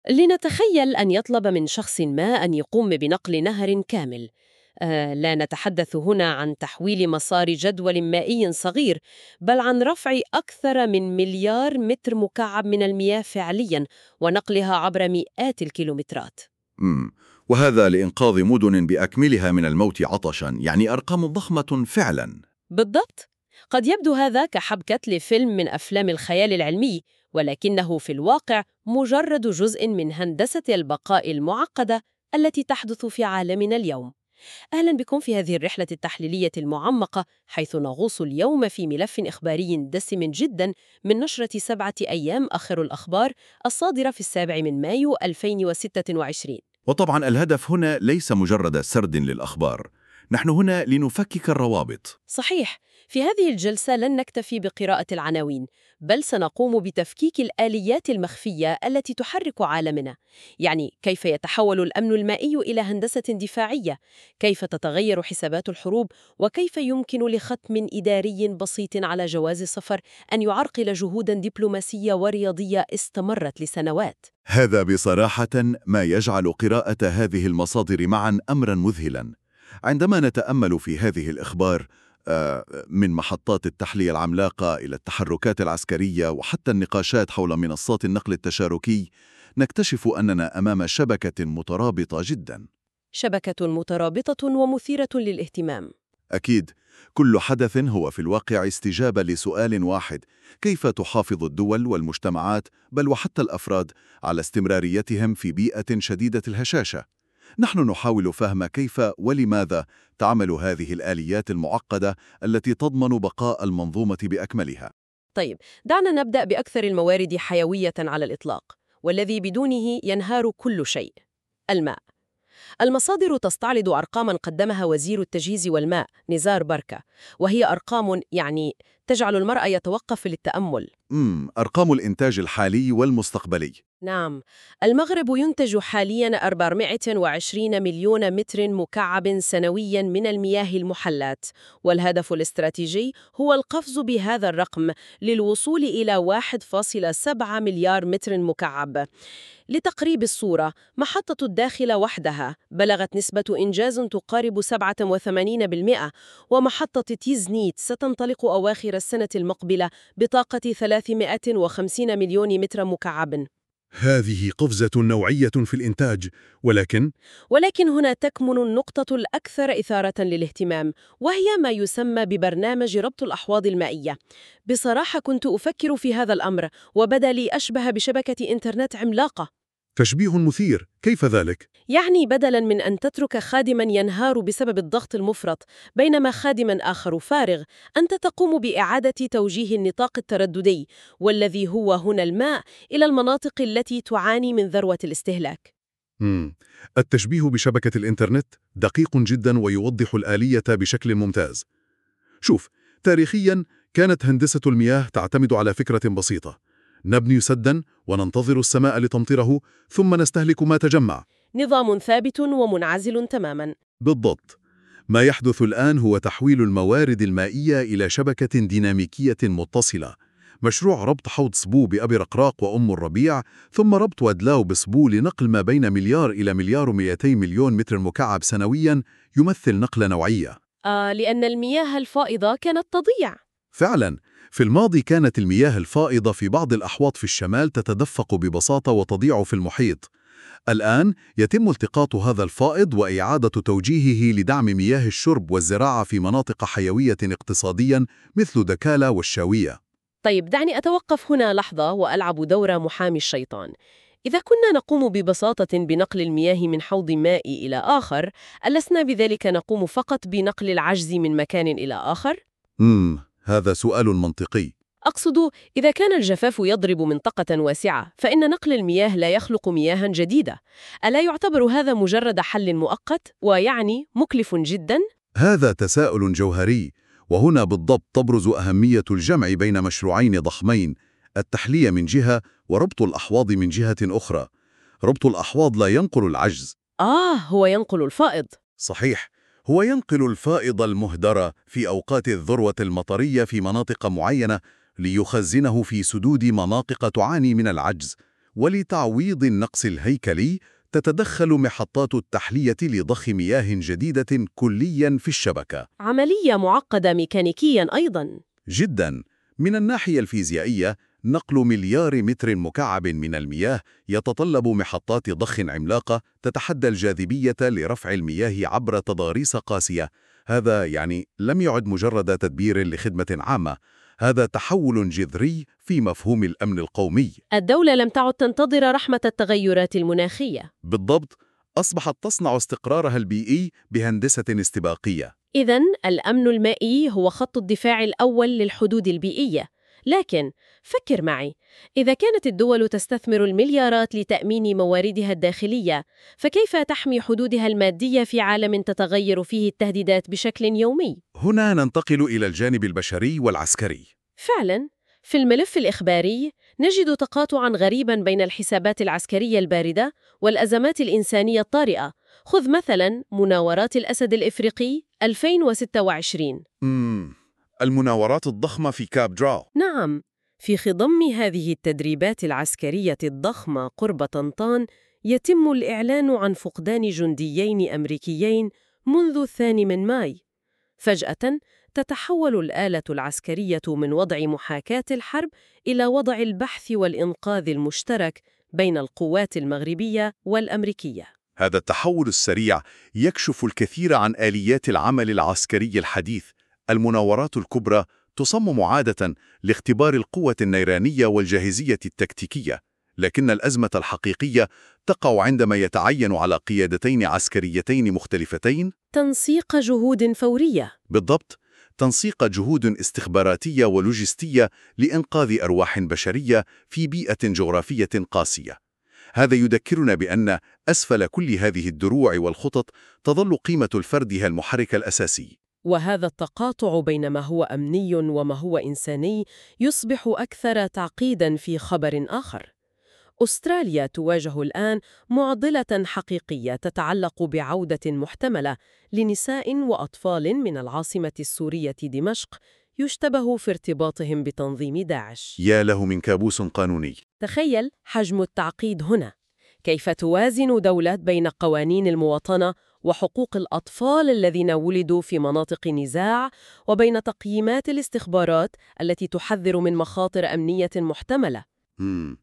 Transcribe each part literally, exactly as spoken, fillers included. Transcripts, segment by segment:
لنتخيل أن يطلب من شخص ما أن يقوم بنقل نهر كامل. آه، لا نتحدث هنا عن تحويل مسار جدول مائي صغير، بل عن رفع أكثر من مليار متر مكعب من المياه فعلياً ونقلها عبر مئات الكيلومترات. مم. وهذا لإنقاذ مدن بأكملها من الموت عطشاً، يعني أرقام ضخمة فعلاً. بالضبط. قد يبدو هذا كحبكة لفيلم من أفلام الخيال العلمي، ولكنه في الواقع مجرد جزء من هندسة البقاء المعقدة التي تحدث في عالمنا اليوم. أهلا بكم في هذه الرحلة التحليلية المعمقة، حيث نغوص اليوم في ملف إخباري دسم جدا من نشرة سبعة أيام آخر الأخبار الصادرة في السابع من مايو ألفين وستة وعشرين. وطبعاً الهدف هنا ليس مجرد سرد للأخبار، نحن هنا لنفكك الروابط. صحيح، في هذه الجلسة لن نكتفي بقراءة العناوين، بل سنقوم بتفكيك الآليات المخفية التي تحرك عالمنا. يعني كيف يتحول الأمن المائي إلى هندسة دفاعية، كيف تتغير حسابات الحروب، وكيف يمكن لختم إداري بسيط على جواز السفر أن يعرقل جهوداً دبلوماسية ورياضية استمرت لسنوات. هذا بصراحة ما يجعل قراءة هذه المصادر معاً أمراً مذهلاً. عندما نتأمل في هذه الإخبار، آه، من محطات التحلية العملاقة إلى التحركات العسكرية وحتى النقاشات حول منصات النقل التشاركي، نكتشف أننا أمام شبكة مترابطة جداً. شبكة مترابطة ومثيرة للاهتمام. أكيد، كل حدث هو في الواقع استجابة لسؤال واحد: كيف تحافظ الدول والمجتمعات، بل وحتى الأفراد، على استمراريتهم في بيئة شديدة الهشاشة؟ نحن نحاول فهم كيف ولماذا تعمل هذه الآليات المعقدة التي تضمن بقاء المنظومة بأكملها. طيب، دعنا نبدأ بأكثر الموارد حيوية على الإطلاق، والذي بدونه ينهار كل شيء: الماء. المصادر تستعرض أرقاماً قدمها وزير التجهيز والماء نزار بركة، وهي أرقام يعني تجعل المرء يتوقف للتأمل. امم أرقام الإنتاج الحالي والمستقبلي. نعم، المغرب ينتج حالياً أربعمائة وعشرين مليون متر مكعب سنوياً من المياه المحلات، والهدف الاستراتيجي هو القفز بهذا الرقم للوصول إلى واحد فاصلة سبعة مليار متر مكعب. لتقريب الصورة، محطة الداخل وحدها بلغت نسبة إنجاز تقارب سبعة وثمانين بالمئة، ومحطة تيزنيت ستنطلق أواخر السنة المقبلة بطاقة ثلاثمائة وخمسين مليون متر مكعب. هذه قفزة نوعية في الإنتاج، ولكن ولكن هنا تكمن النقطة الأكثر إثارة للاهتمام، وهي ما يسمى ببرنامج ربط الأحواض المائية. بصراحة كنت أفكر في هذا الأمر، وبدا لي أشبه بشبكة إنترنت عملاقة. تشبيه مثير، كيف ذلك؟ يعني بدلاً من أن تترك خادماً ينهار بسبب الضغط المفرط بينما خادماً آخر فارغ، أنت تقوم بإعادة توجيه النطاق الترددي، والذي هو هنا الماء، إلى المناطق التي تعاني من ذروة الاستهلاك. مم. التشبيه بشبكة الإنترنت دقيق جدا ويوضح الآلية بشكل ممتاز. شوف، تاريخيا كانت هندسة المياه تعتمد على فكرة بسيطة: نبني سدا وننتظر السماء لتمطره، ثم نستهلك ما تجمع. نظام ثابت ومنعزل تماماً. بالضبط. ما يحدث الآن هو تحويل الموارد المائية إلى شبكة ديناميكية متصلة. مشروع ربط حوض سبو بأبي رقراق وأم الربيع، ثم ربط ودلاو بسبو لنقل ما بين مليار إلى مليار ومئتي مليون متر مكعب سنوياً، يمثل نقلة نوعية. آه، لأن المياه الفائضة كانت تضيع. فعلاً، في الماضي كانت المياه الفائضة في بعض الأحواض في الشمال تتدفق ببساطة وتضيع في المحيط. الآن يتم التقاط هذا الفائض وإعادة توجيهه لدعم مياه الشرب والزراعة في مناطق حيوية اقتصادياً مثل دكالا والشاوية. طيب، دعني أتوقف هنا لحظة وألعب دور محامي الشيطان. إذا كنا نقوم ببساطة بنقل المياه من حوض ماء إلى آخر، ألسنا بذلك نقوم فقط بنقل العجز من مكان إلى آخر؟ امم هذا سؤال منطقي. أقصد، إذا كان الجفاف يضرب منطقة واسعة، فإن نقل المياه لا يخلق مياها جديدة. ألا يعتبر هذا مجرد حل مؤقت ويعني مكلف جدا؟ هذا تساؤل جوهري، وهنا بالضبط تبرز أهمية الجمع بين مشروعين ضخمين: التحلية من جهة وربط الأحواض من جهة أخرى. ربط الأحواض لا ينقل العجز. آه، هو ينقل الفائض. صحيح، هو ينقل الفائض المهدر في أوقات الذروة المطرية في مناطق معينة، ليخزنه في سدود مناطق تعاني من العجز، ولتعويض النقص الهيكلي تتدخل محطات التحلية لضخ مياه جديدة كلياً في الشبكة. عملية معقدة ميكانيكياً أيضاً. جداً. من الناحية الفيزيائية، نقل مليار متر مكعب من المياه يتطلب محطات ضخ عملاقة تتحدى الجاذبية لرفع المياه عبر تضاريس قاسية. هذا يعني لم يعد مجرد تدبير لخدمة عامة، هذا تحول جذري في مفهوم الأمن القومي. الدولة لم تعد تنتظر رحمة التغيرات المناخية. بالضبط، أصبحت تصنع استقرارها البيئي بهندسة استباقية. إذن الأمن المائي هو خط الدفاع الأول للحدود البيئية. لكن فكر معي، إذا كانت الدول تستثمر المليارات لتأمين مواردها الداخلية، فكيف تحمي حدودها المادية في عالم تتغير فيه التهديدات بشكل يومي؟ هنا ننتقل إلى الجانب البشري والعسكري. فعلاً، في الملف الإخباري نجد تقاطعاً غريباً بين الحسابات العسكرية الباردة والأزمات الإنسانية الطارئة. خذ مثلاً مناورات الأسد الإفريقي ألفين وستة وعشرين. مم. المناورات الضخمة في كاب دراو. نعم، في خضم هذه التدريبات العسكرية الضخمة قرب طنطان يتم الإعلان عن فقدان جنديين أمريكيين منذ الثاني من ماي. فجأة تتحول الآلة العسكرية من وضع محاكاة الحرب إلى وضع البحث والإنقاذ المشترك بين القوات المغربية والأمريكية. هذا التحول السريع يكشف الكثير عن آليات العمل العسكري الحديث. المناورات الكبرى تصمم عادة لاختبار القوة النيرانية والجاهزية التكتيكية، لكن الأزمة الحقيقية تقع عندما يتعين على قيادتين عسكريتين مختلفتين تنسيق جهود فورية. بالضبط، تنسيق جهود استخباراتية ولوجستية لإنقاذ أرواح بشرية في بيئة جغرافية قاسية. هذا يذكرنا بأن أسفل كل هذه الدروع والخطط تظل قيمة الفرد هي المحرك الأساسي. وهذا التقاطع بين ما هو أمني وما هو إنساني يصبح أكثر تعقيداً في خبر آخر. أستراليا تواجه الآن معضلة حقيقية تتعلق بعودة محتملة لنساء وأطفال من العاصمة السورية دمشق يشتبه في ارتباطهم بتنظيم داعش. يا له من كابوس قانوني. تخيل حجم التعقيد هنا. كيف توازن دولة بين قوانين المواطنة وحقوق الأطفال الذين ولدوا في مناطق نزاع وبين تقييمات الاستخبارات التي تحذر من مخاطر أمنية محتملة؟ مم.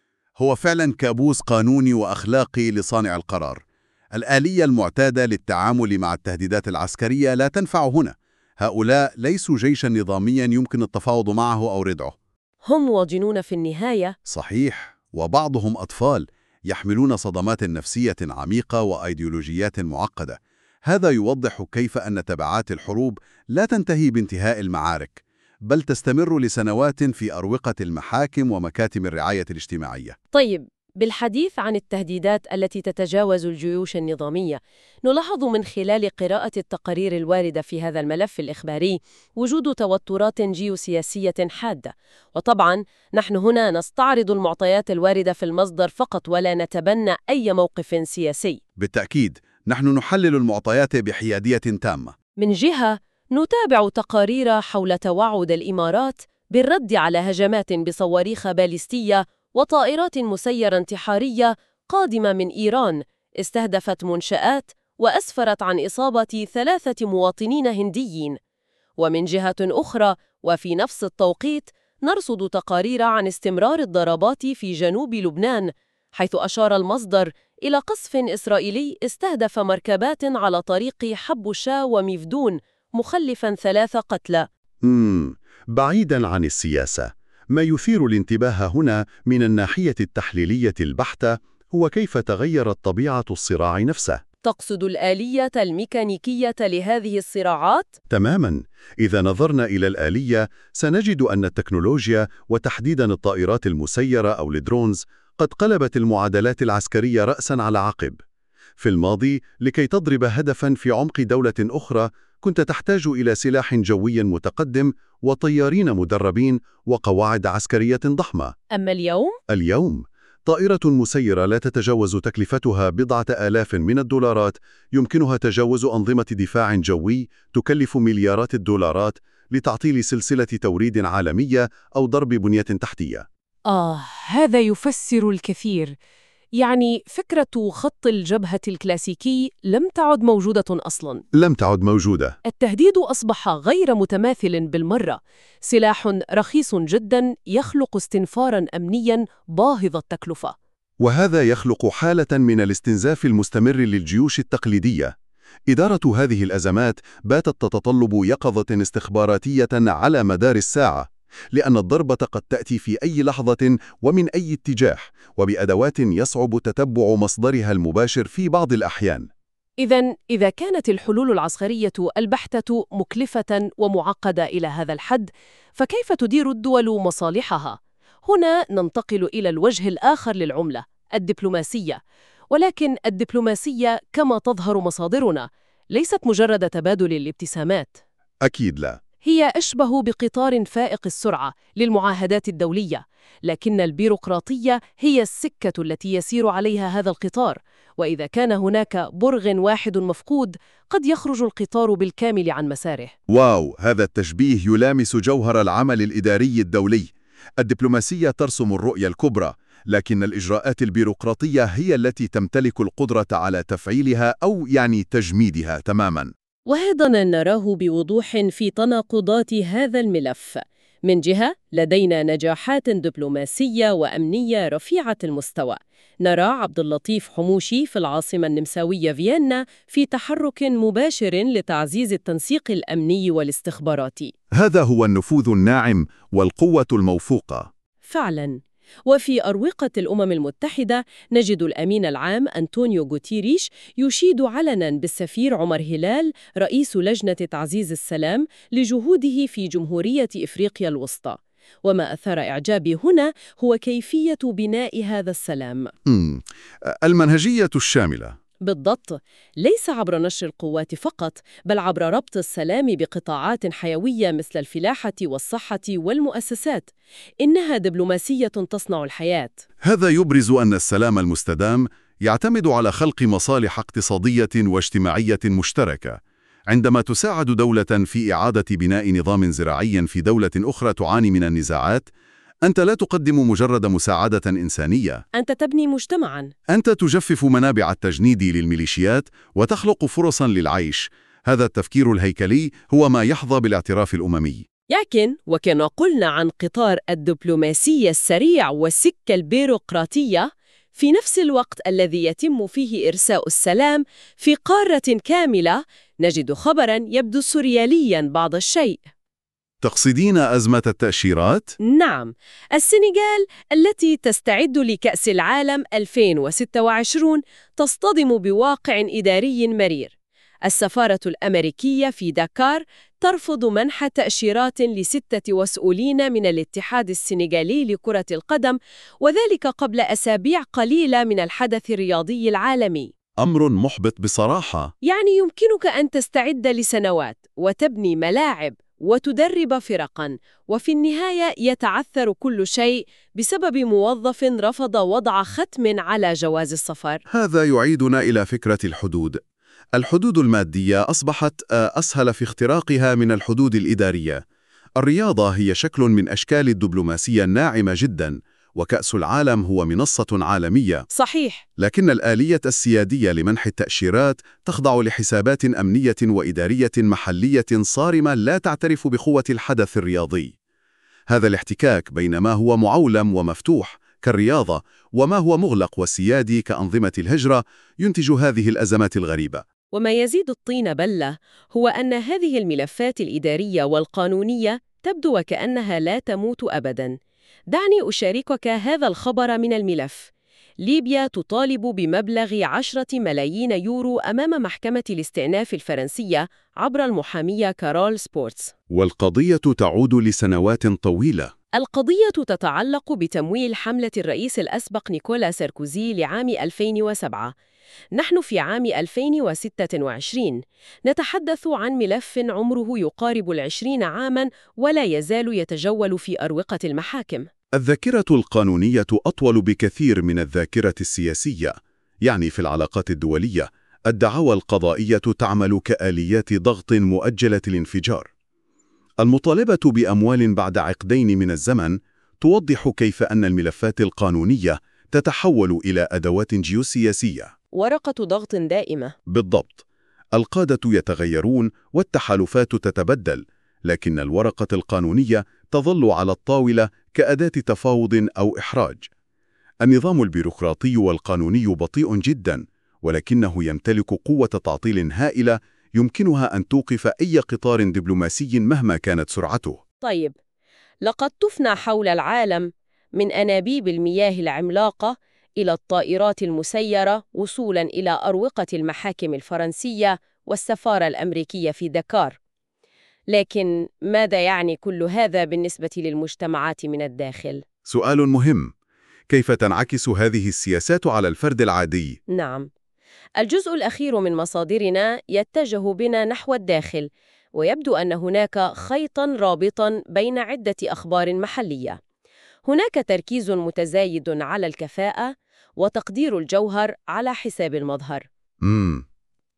هو فعلا كابوس قانوني وأخلاقي لصانع القرار. الآلية المعتادة للتعامل مع التهديدات العسكرية لا تنفع هنا. هؤلاء ليسوا جيشا نظاميا يمكن التفاوض معه أو ردعه. هم واجنون في النهاية. صحيح، وبعضهم أطفال يحملون صدمات نفسية عميقة وأيديولوجيات معقدة. هذا يوضح كيف أن تبعات الحروب لا تنتهي بانتهاء المعارك، بل تستمر لسنوات في أروقة المحاكم ومكاتب الرعاية الاجتماعية. طيب، بالحديث عن التهديدات التي تتجاوز الجيوش النظامية، نلاحظ من خلال قراءة التقارير الواردة في هذا الملف الإخباري وجود توترات جيوسياسية حادة. وطبعاً نحن هنا نستعرض المعطيات الواردة في المصدر فقط ولا نتبنى أي موقف سياسي. بالتأكيد، نحن نحلل المعطيات بحيادية تامة. من جهة، نتابع تقارير حول توعد الإمارات بالرد على هجمات بصواريخ باليستية وطائرات مسيرة انتحارية قادمة من إيران استهدفت منشآت وأسفرت عن إصابة ثلاثة مواطنين هنديين. ومن جهة أخرى وفي نفس التوقيت نرصد تقارير عن استمرار الضربات في جنوب لبنان، حيث أشار المصدر إلى قصف إسرائيلي استهدف مركبات على طريق حبوشا وميفدون مخلفاً ثلاث قتلى. مم. بعيداً عن السياسة، ما يثير الانتباه هنا من الناحية التحليلية البحتة هو كيف تغيرت طبيعة الصراع نفسه. تقصد الآلية الميكانيكية لهذه الصراعات؟ تماماً. إذا نظرنا إلى الآلية سنجد أن التكنولوجيا وتحديداً الطائرات المسيرة أو الدرونز قد قلبت المعادلات العسكرية رأساً على عقب. في الماضي، لكي تضرب هدفاً في عمق دولة أخرى كنت تحتاج إلى سلاح جوي متقدم وطيارين مدربين وقواعد عسكرية ضخمة. أما اليوم؟ اليوم طائرة مسيرة لا تتجاوز تكلفتها بضعة آلاف من الدولارات يمكنها تجاوز أنظمة دفاع جوي تكلف مليارات الدولارات لتعطيل سلسلة توريد عالمية أو ضرب بنية تحتية. آه، هذا يفسر الكثير. يعني فكرة خط الجبهة الكلاسيكي لم تعد موجودة أصلاً. لم تعد موجودة. التهديد أصبح غير متماثل بالمرة، سلاح رخيص جداً يخلق استنفاراً أمنياً باهظ التكلفة. وهذا يخلق حالة من الاستنزاف المستمر للجيوش التقليدية. إدارة هذه الأزمات باتت تتطلب يقظة استخباراتية على مدار الساعة، لأن الضربة قد تأتي في أي لحظة ومن أي اتجاه، وبأدوات يصعب تتبع مصدرها المباشر في بعض الأحيان. إذن إذا كانت الحلول العسكرية البحتة مكلفة ومعقدة إلى هذا الحد، فكيف تدير الدول مصالحها؟ هنا ننتقل إلى الوجه الآخر للعملة، الدبلوماسية. ولكن الدبلوماسية كما تظهر مصادرنا ليست مجرد تبادل الابتسامات. أكيد لا. هي أشبه بقطار فائق السرعة للمعاهدات الدولية، لكن البيروقراطية هي السكة التي يسير عليها هذا القطار، وإذا كان هناك برغ واحد مفقود قد يخرج القطار بالكامل عن مساره. واو، هذا التشبيه يلامس جوهر العمل الإداري الدولي. الدبلوماسية ترسم الرؤية الكبرى، لكن الإجراءات البيروقراطية هي التي تمتلك القدرة على تفعيلها أو يعني تجميدها تماماً. وهذا نراه بوضوح في تناقضات هذا الملف. من جهة لدينا نجاحات دبلوماسية وأمنية رفيعة المستوى. نرى عبد اللطيف حموشي في العاصمة النمساوية فيينا في تحرك مباشر لتعزيز التنسيق الأمني والاستخباراتي. هذا هو النفوذ الناعم والقوة الموفوقة. فعلاً. وفي أروقة الأمم المتحدة نجد الأمين العام أنطونيو غوتيريش يشيد علناً بالسفير عمر هلال رئيس لجنة تعزيز السلام لجهوده في جمهورية إفريقيا الوسطى. وما أثار إعجابي هنا هو كيفية بناء هذا السلام. مم. المنهجية الشاملة. بالضبط، ليس عبر نشر القوات فقط، بل عبر ربط السلام بقطاعات حيوية مثل الفلاحة والصحة والمؤسسات. إنها دبلوماسية تصنع الحياة. هذا يبرز أن السلام المستدام يعتمد على خلق مصالح اقتصادية واجتماعية مشتركة. عندما تساعد دولة في إعادة بناء نظام زراعي في دولة أخرى تعاني من النزاعات، أنت لا تقدم مجرد مساعدة إنسانية، أنت تبني مجتمعاً. أنت تجفف منابع التجنيد للميليشيات وتخلق فرصاً للعيش. هذا التفكير الهيكلي هو ما يحظى بالاعتراف الأممي. لكن وكما قلنا عن قطار الدبلوماسية السريع والسكة البيروقراطية، في نفس الوقت الذي يتم فيه إرساء السلام في قارة كاملة نجد خبراً يبدو سوريالياً بعض الشيء. تقصدين أزمة التأشيرات؟ نعم، السنغال التي تستعد لكأس العالم ألفين وستة وعشرين تصطدم بواقع إداري مرير. السفارة الأمريكية في داكار ترفض منح تأشيرات لستة مسؤولين من الاتحاد السنغالي لكرة القدم، وذلك قبل أسابيع قليلة من الحدث الرياضي العالمي. أمر محبط بصراحة. يعني يمكنك أن تستعد لسنوات وتبني ملاعب وتدرب فرقاً، وفي النهاية يتعثر كل شيء بسبب موظف رفض وضع ختم على جواز السفر. هذا يعيدنا إلى فكرة الحدود. الحدود المادية أصبحت أسهل في اختراقها من الحدود الإدارية. الرياضة هي شكل من أشكال الدبلوماسية الناعمة جداً، وكأس العالم هو منصة عالمية. صحيح. لكن الآلية السيادية لمنح التأشيرات تخضع لحسابات أمنية وإدارية محلية صارمة لا تعترف بقوة الحدث الرياضي. هذا الاحتكاك بين ما هو معولم ومفتوح كالرياضة وما هو مغلق وسيادي كأنظمة الهجرة ينتج هذه الأزمات الغريبة. وما يزيد الطين بلة هو أن هذه الملفات الإدارية والقانونية تبدو وكأنها لا تموت أبداً. دعني أشاركك هذا الخبر من الملف. ليبيا تطالب بمبلغ عشرة ملايين يورو أمام محكمة الاستئناف الفرنسية عبر المحامية كارول سبورتس. والقضية تعود لسنوات طويلة. القضية تتعلق بتمويل حملة الرئيس الأسبق نيكولا ساركوزي لعام ألفين وسبعة. نحن في عام ألفين وستة وعشرين نتحدث عن ملف عمره يقارب العشرين عاماً ولا يزال يتجول في أروقة المحاكم. الذاكرة القانونية أطول بكثير من الذاكرة السياسية. يعني في العلاقات الدولية الدعاوى القضائية تعمل كآليات ضغط مؤجلة الانفجار. المطالبة بأموال بعد عقدين من الزمن توضح كيف أن الملفات القانونية تتحول إلى أدوات جيوسياسية. ورقة ضغط دائمة. بالضبط. القادة يتغيرون والتحالفات تتبدل، لكن الورقة القانونية تظل على الطاولة كأداة تفاوض أو إحراج. النظام البيروقراطي والقانوني بطيء جدا، ولكنه يمتلك قوة تعطيل هائلة يمكنها أن توقف أي قطار دبلوماسي مهما كانت سرعته. طيب، لقد طفنا حول العالم من أنابيب المياه العملاقة إلى الطائرات المسيرة وصولاً إلى أروقة المحاكم الفرنسية والسفارة الأمريكية في دكار. لكن ماذا يعني كل هذا بالنسبة للمجتمعات من الداخل؟ سؤال مهم. كيف تنعكس هذه السياسات على الفرد العادي؟ نعم، الجزء الأخير من مصادرنا يتجه بنا نحو الداخل، ويبدو أن هناك خيطاً رابطاً بين عدة أخبار محلية. هناك تركيز متزايد على الكفاءة وتقدير الجوهر على حساب المظهر. مم.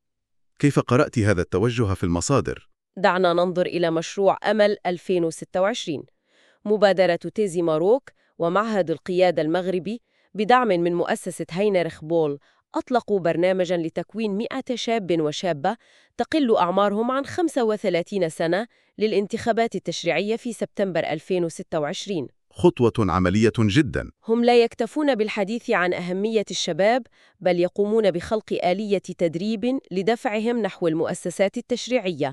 كيف قرأت هذا التوجه في المصادر؟ دعنا ننظر إلى مشروع أمل ألفين وستة وعشرين، مبادرة تيزي ماروك ومعهد القيادة المغربي بدعم من مؤسسة هينريخ بول أطلقوا برنامجاً لتكوين مئة شاب وشابة تقل أعمارهم عن خمسة وثلاثين سنة للانتخابات التشريعية في سبتمبر ألفين وستة وعشرين. خطوة عملية جدا. هم لا يكتفون بالحديث عن أهمية الشباب، بل يقومون بخلق آلية تدريب لدفعهم نحو المؤسسات التشريعية.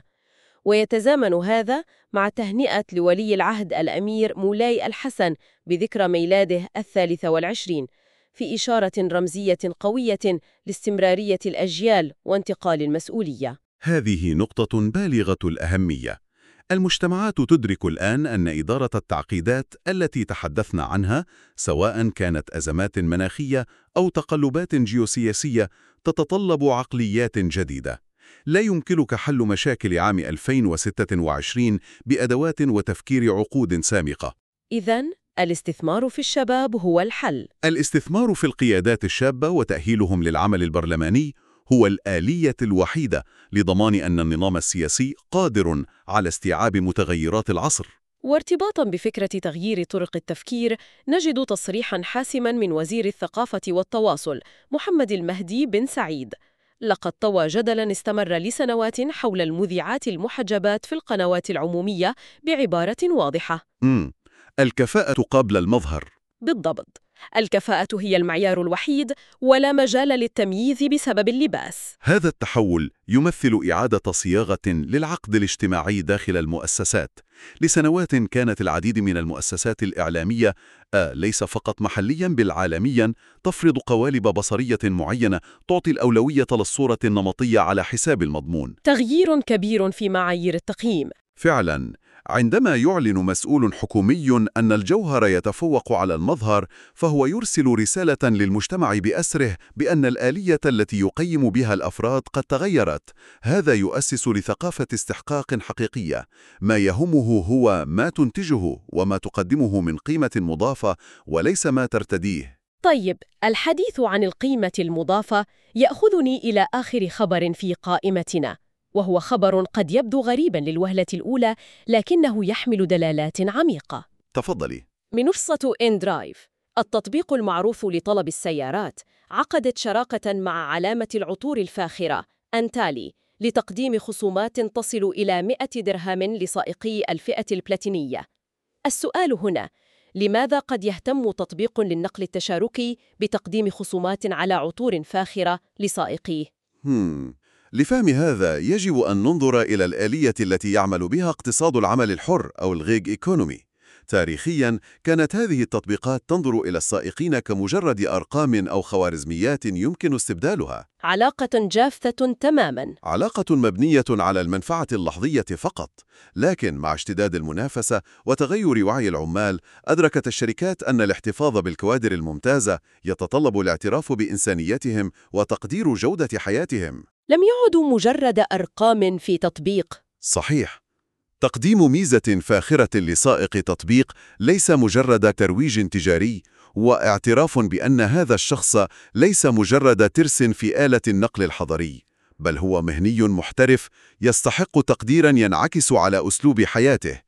ويتزامن هذا مع تهنئة لولي العهد الأمير مولاي الحسن بذكرى ميلاده الثالث والعشرين، في إشارة رمزية قوية لاستمرارية الأجيال وانتقال المسؤولية. هذه نقطة بالغة الأهمية. المجتمعات تدرك الآن أن إدارة التعقيدات التي تحدثنا عنها، سواء كانت أزمات مناخية أو تقلبات جيوسياسية، تتطلب عقليات جديدة. لا يمكنك حل مشاكل عام ألفين وستة وعشرين بأدوات وتفكير عقود سامقة. إذن الاستثمار في الشباب هو الحل. الاستثمار في القيادات الشابة وتأهيلهم للعمل البرلماني هو الآلية الوحيدة لضمان أن النظام السياسي قادر على استيعاب متغيرات العصر. وارتباطاً بفكرة تغيير طرق التفكير، نجد تصريحاً حاسماً من وزير الثقافة والتواصل محمد المهدي بن سعيد. لقد طوى جدلاً استمر لسنوات حول المذيعات المحجبات في القنوات العمومية بعبارة واضحة: مم. الكفاءة قبل المظهر. بالضبط، الكفاءة هي المعيار الوحيد، ولا مجال للتمييز بسبب اللباس. هذا التحول يمثل إعادة صياغة للعقد الاجتماعي داخل المؤسسات. لسنوات كانت العديد من المؤسسات الإعلامية آه ليس فقط محلياً بل عالمياً تفرض قوالب بصرية معينة تعطي الأولوية للصورة النمطية على حساب المضمون. تغيير كبير في معايير التقييم. فعلاً، عندما يعلن مسؤول حكومي أن الجوهر يتفوق على المظهر، فهو يرسل رسالة للمجتمع بأسره بأن الآلية التي يقيم بها الأفراد قد تغيرت. هذا يؤسس لثقافة استحقاق حقيقية. ما يهمه هو ما تنتجه وما تقدمه من قيمة مضافة، وليس ما ترتديه. طيب، الحديث عن القيمة المضافة يأخذني إلى آخر خبر في قائمتنا، وهو خبر قد يبدو غريباً للوهلة الأولى، لكنه يحمل دلالات عميقة. تفضلي. منصة إندرايف، التطبيق المعروف لطلب السيارات، عقدت شراكة مع علامة العطور الفاخرة أنتالي لتقديم خصومات تصل إلى مئة درهم لسائقي الفئة البلاتينية. السؤال هنا: لماذا قد يهتم تطبيق للنقل التشاركي بتقديم خصومات على عطور فاخرة لسائقيه؟ هم. لفهم هذا يجب أن ننظر إلى الآلية التي يعمل بها اقتصاد العمل الحر أو الغيج إيكونومي. تاريخياً كانت هذه التطبيقات تنظر إلى السائقين كمجرد أرقام أو خوارزميات يمكن استبدالها. علاقة جافة تماماً. علاقة مبنية على المنفعة اللحظية فقط. لكن مع اشتداد المنافسة وتغير وعي العمال، أدركت الشركات أن الاحتفاظ بالكوادر الممتازة يتطلب الاعتراف بإنسانيتهم وتقدير جودة حياتهم. لم يعدوا مجرد أرقام في تطبيق. صحيح. تقديم ميزة فاخرة لسائق تطبيق ليس مجرد ترويج تجاري، واعتراف بأن هذا الشخص ليس مجرد ترس في آلة النقل الحضري، بل هو مهني محترف يستحق تقديراً ينعكس على أسلوب حياته.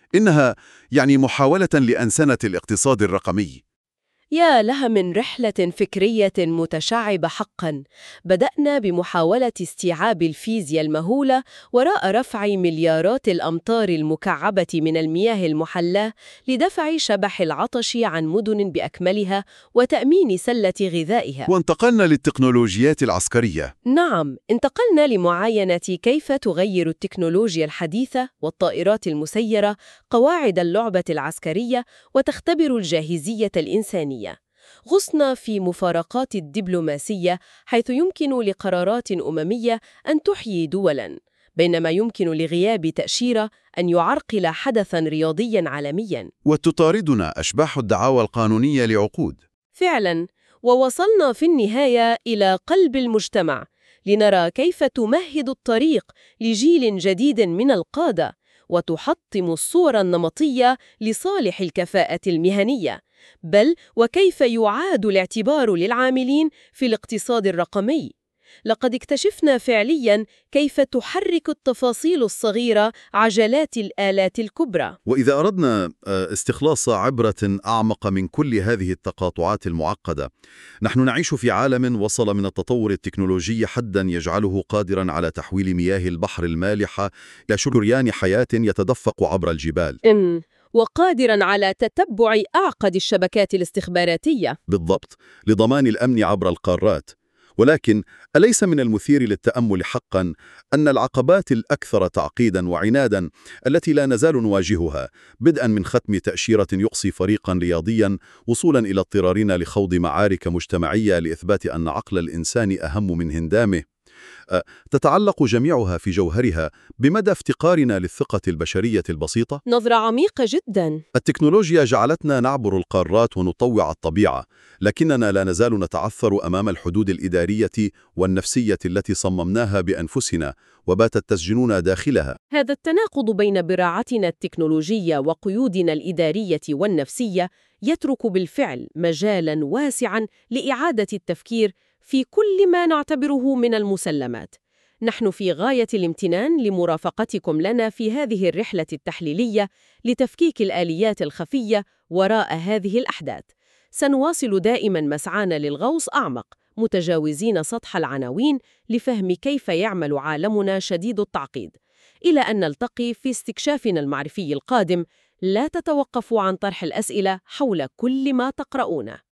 إنها يعني محاولة لأنسنة الاقتصاد الرقمي. يا لها من رحلة فكرية متشعبة حقاً. بدأنا بمحاولة استيعاب الفيزياء المهولة وراء رفع مليارات الأمتار المكعبة من المياه المحلاة لدفع شبح العطش عن مدن بأكملها وتأمين سلة غذائها. وانتقلنا للتكنولوجيات العسكرية. نعم، انتقلنا لمعاينة كيف تغير التكنولوجيا الحديثة والطائرات المسيرة قواعد اللعبة العسكرية وتختبر الجاهزية الإنسانية. غصنا في مفارقات الدبلوماسية حيث يمكن لقرارات أممية أن تحيي دولاً، بينما يمكن لغياب تأشيرة أن يعرقل حدثاً رياضياً عالمياً. وتطاردنا أشباح الدعاوى القانونية لعقود. فعلاً، ووصلنا في النهاية إلى قلب المجتمع لنرى كيف تمهد الطريق لجيل جديد من القادة وتحطم الصور النمطية لصالح الكفاءة المهنية، بل وكيف يعاد الاعتبار للعاملين في الاقتصاد الرقمي. لقد اكتشفنا فعلياً كيف تحرك التفاصيل الصغيرة عجلات الآلات الكبرى. وإذا أردنا استخلاص عبرة أعمق من كل هذه التقاطعات المعقدة، نحن نعيش في عالم وصل من التطور التكنولوجي حداً يجعله قادراً على تحويل مياه البحر المالحة إلى شريان حياة يتدفق عبر الجبال. إن وقادراً على تتبع أعقد الشبكات الاستخباراتية. بالضبط، لضمان الأمن عبر القارات. ولكن أليس من المثير للتأمل حقاً أن العقبات الأكثر تعقيداً وعناداً التي لا نزال نواجهها، بدءاً من ختم تأشيرة يقصي فريقاً رياضياً وصولاً إلى اضطرارنا لخوض معارك مجتمعية لإثبات أن عقل الإنسان أهم من هندامه، تتعلق جميعها في جوهرها بمدى افتقارنا للثقة البشرية البسيطة؟ نظرة عميقة جداً. التكنولوجيا جعلتنا نعبر القارات ونطوع الطبيعة، لكننا لا نزال نتعثر أمام الحدود الإدارية والنفسية التي صممناها بأنفسنا وباتت تسجننا داخلها. هذا التناقض بين براعتنا التكنولوجية وقيودنا الإدارية والنفسية يترك بالفعل مجالاً واسعاً لإعادة التفكير في كل ما نعتبره من المسلمات. نحن في غاية الامتنان لمرافقتكم لنا في هذه الرحلة التحليلية لتفكيك الآليات الخفية وراء هذه الأحداث. سنواصل دائماً مسعانا للغوص أعمق، متجاوزين سطح العناوين لفهم كيف يعمل عالمنا شديد التعقيد. إلى أن نلتقي في استكشافنا المعرفي القادم، لا تتوقفوا عن طرح الأسئلة حول كل ما تقرؤونه.